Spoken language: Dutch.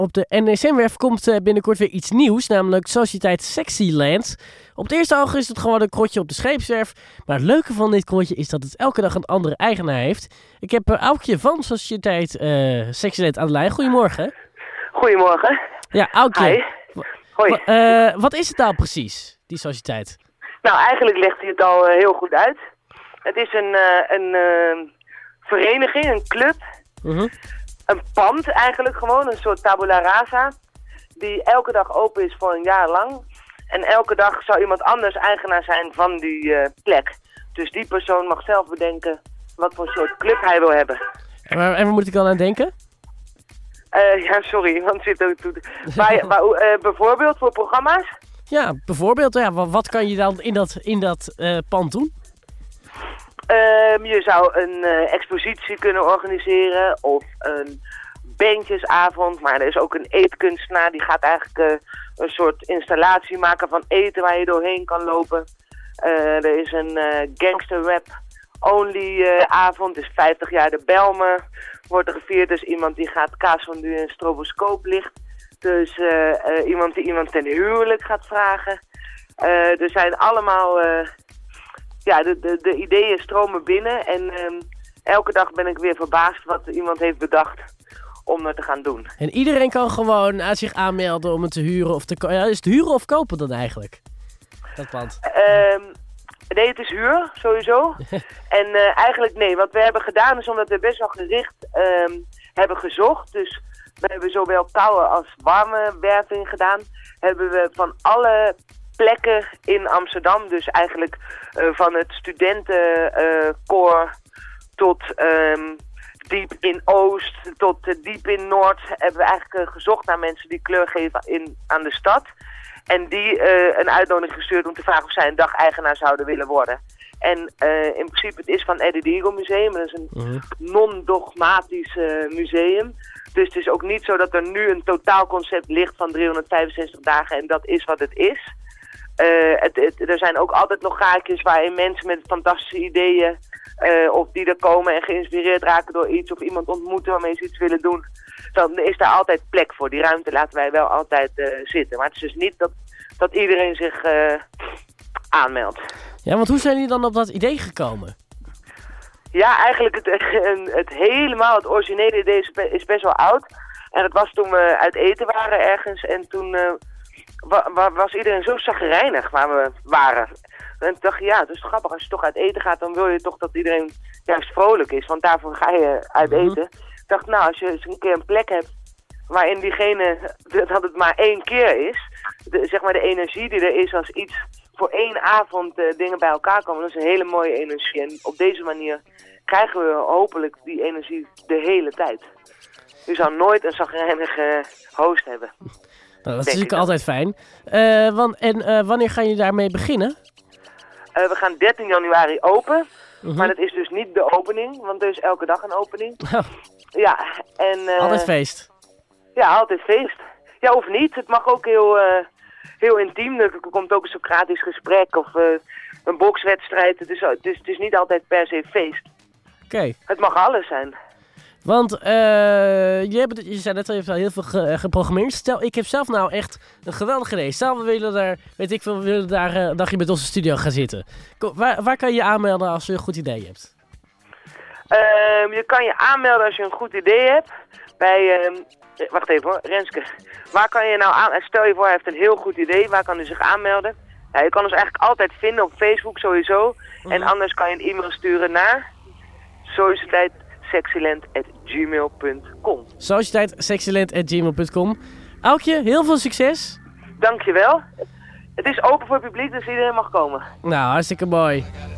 Op de NSM-werf komt binnenkort weer iets nieuws, namelijk Sociëteit Sexyland. Op het eerste oog is het gewoon een krotje op de scheepswerf. Maar het leuke van dit krotje is dat het elke dag een andere eigenaar heeft. Ik heb Aukje van Sociëteit Sexyland aan de lijn. Goedemorgen. Goedemorgen. Ja, Aukje. Hi. Hoi. Wat is het nou precies, die sociëteit? Nou, eigenlijk legt hij het al heel goed uit. Het is een vereniging, een club. Een pand eigenlijk gewoon, een soort tabula rasa. Die elke dag open is voor een jaar lang. En elke dag zou iemand anders eigenaar zijn van die plek. Dus die persoon mag zelf bedenken wat voor soort club hij wil hebben. En waar moet ik dan aan denken? Ja, sorry, want zit ook toe. Bijvoorbeeld voor programma's? Ja, bijvoorbeeld. Ja, wat kan je dan in dat pand doen? Je zou een expositie kunnen organiseren of een bandjesavond. Maar er is ook een eetkunstenaar die gaat eigenlijk een soort installatie maken van eten waar je doorheen kan lopen. Er is een gangster rap only avond. Dus 50 jaar de Belmen wordt er gevierd. Dus iemand die gaat kaasfondue en stroboscooplicht. Dus iemand die iemand ten huwelijk gaat vragen. Er zijn allemaal... de ideeën stromen binnen en elke dag ben ik weer verbaasd wat iemand heeft bedacht om het te gaan doen. En iedereen kan gewoon zich aanmelden om het te huren of te kopen. Ja, is het huren of kopen dan eigenlijk? Dat pand. Nee, het is huur, sowieso. En eigenlijk nee, wat we hebben gedaan is omdat we best wel gericht hebben gezocht. Dus we hebben zowel koude als warme werving gedaan. Hebben we van alle plekken in Amsterdam, dus eigenlijk van het studentenkoor tot diep in Oost, tot diep in Noord, hebben we eigenlijk gezocht naar mensen die kleur geven aan de stad. En die een uitnodiging gestuurd om te vragen of zij een dag-eigenaar zouden willen worden. En in principe het is van Eddie de Eagle Museum, dat is een non-dogmatisch museum. Dus het is ook niet zo dat er nu een totaalconcept ligt van 365 dagen en dat is wat het is. Er zijn ook altijd nog gaatjes waarin mensen met fantastische ideeën of die er komen en geïnspireerd raken door iets of iemand ontmoeten waarmee ze iets willen doen. Dan is daar altijd plek voor. Die ruimte laten wij wel altijd zitten. Maar het is dus niet dat iedereen zich aanmeldt. Ja, want hoe zijn jullie dan op dat idee gekomen? Ja, eigenlijk het originele idee is best wel oud. En dat was toen we uit eten waren ergens en toen... was iedereen zo chagrijnig waar we waren. En toen dacht je, ja, het is grappig. Als je toch uit eten gaat, dan wil je toch dat iedereen juist vrolijk is. Want daarvoor ga je uit eten. Ik dacht, nou, als je eens een keer een plek hebt waarin diegene, dat het maar één keer is. Zeg maar de energie die er is als iets voor één avond dingen bij elkaar komen. Dat is een hele mooie energie. En op deze manier krijgen we hopelijk die energie de hele tijd. Je zou nooit een chagrijnige host hebben. Nou, dat is natuurlijk altijd fijn. Wanneer gaan jullie daarmee beginnen? We gaan 13 januari open. Maar dat is dus niet de opening, want er is elke dag een opening. Oh. Ja, en... altijd feest. Ja, altijd feest. Ja, of niet. Het mag ook heel intiem. Er komt ook een Socratisch gesprek of een bokswedstrijd. Het is niet altijd per se feest. Oké. Het mag alles zijn. Want je zei net al, je hebt al heel veel geprogrammeerd. Stel, ik heb zelf nou echt een geweldig idee. Stel, we willen daar een dagje met onze studio gaan zitten. Waar kan je je aanmelden als je een goed idee hebt? Je kan je aanmelden als je een goed idee hebt. Bij, wacht even hoor, Renske. Waar kan je nou aan? Stel je voor, hij heeft een heel goed idee. Waar kan hij zich aanmelden? Ja, je kan ons eigenlijk altijd vinden op Facebook sowieso. En anders kan je een e-mail sturen naar societeit.sexyland@gmail.com. Societeit.sexyland@gmail.com. Aukje, heel veel succes. Dankjewel. Het is open voor het publiek, dus iedereen mag komen. Nou, hartstikke mooi.